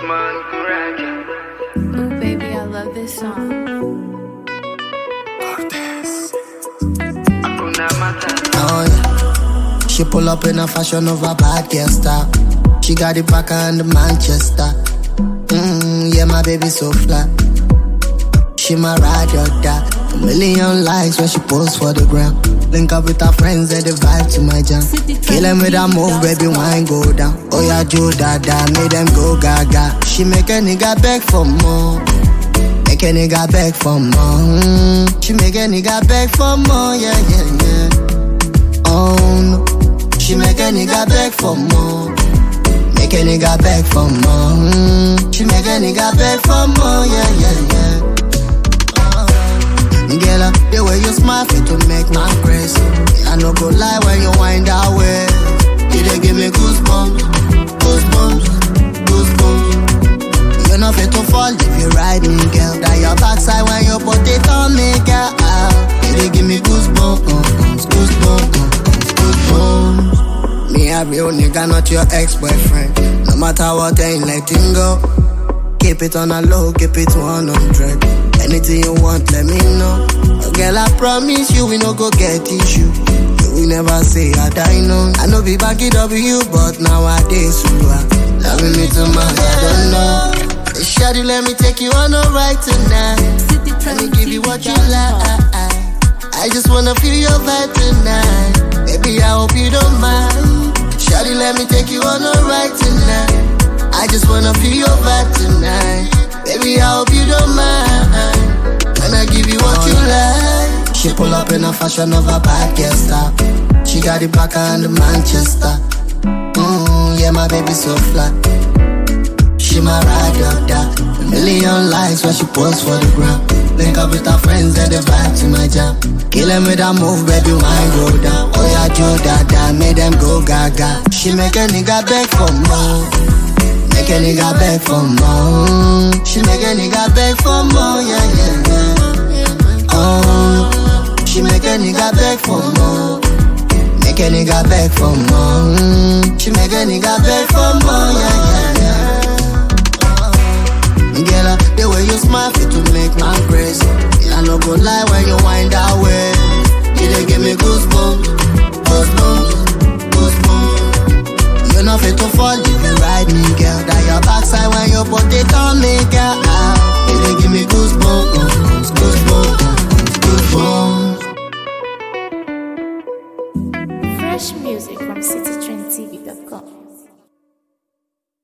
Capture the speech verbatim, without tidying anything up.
Ooh, baby, I love this song. Oh yeah. She pull up in a fashion of a bad girl style. She got it back and the Manchester. Mmm, yeah, my baby so flat. She my ride or die. A million likes when she posts for the gram. Link up with her friends and the vibe to my jam. Killing with that move, baby, wine go down. Oh yeah, Joe Dada, made them go gaga. She make a nigga beg for more. Make a nigga beg for more. Mm. She make a nigga beg for more, yeah, yeah, yeah. Oh no. She make a nigga beg for more. Make a nigga beg for more. Mm. She make a nigga beg for more, yeah, yeah, yeah. Girl, the way you smile fit to make my crazy. I no go lie when you wind that way. You dey give me goosebumps, goosebumps, goosebumps. You no fit to fall if you ride me, girl. That your backside when you put it on me, girl. You dey give me goosebumps, goosebumps, goosebumps. Me a real nigga, not your ex-boyfriend. No matter what, I ain't letting go. Keep it on a low, keep it one hundred. Anything you want, let me know. Oh, girl, I promise you, we no go get issue. You will never say I die, no. I know be back it up with you, but nowadays you are loving me too much, I don't know. Shawty, let me take you on a ride tonight. Let me give you what you like. I just wanna feel your vibe tonight. Baby, I hope you don't mind. Shawty, let me take you on a ride tonight. I just wanna feel your vibe tonight. Baby, I hope you don't mind. When I give you what you like. She pull up in a fashion of a bad girl style. She got it back and the Manchester. Mmm, yeah, my baby so flat. She my ride or die. A million likes when she posts for the gram. Link up with her friends and the vibe to my jam. Killing with that move, baby, wine go down. Oh yeah, Joe Dada, made them go gaga. She make a nigga beg for more. Make a nigga beg for more. She make a nigga beg for more, yeah, yeah, yeah. Oh, she make a nigga beg for more. Make a nigga beg for more. She make a nigga beg for more, yeah, yeah, yeah. Girl, the way you smile fit to make my crazy. I no go lie when you wind that way. You dey give me goosebumps, goosebumps, goosebumps. You no fit to fall if you ride